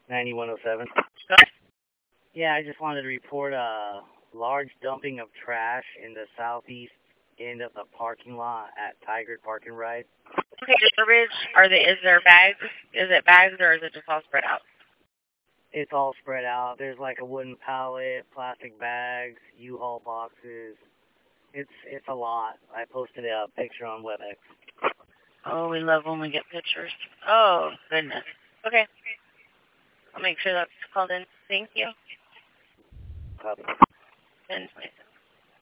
9107. Yeah, I just wanted to report a large dumping of trash in the southeast end of the parking lot at Tiger Park and Ride. Okay, garbage. Is there bags? Is it bags or is it just all spread out? It's all spread out. There's like a wooden pallet, plastic bags, U-Haul boxes. It's a lot. I posted a picture on WebEx. Oh, we love when we get pictures. Oh, goodness. Okay. I'll make sure that's called in. Thank you. Copy. And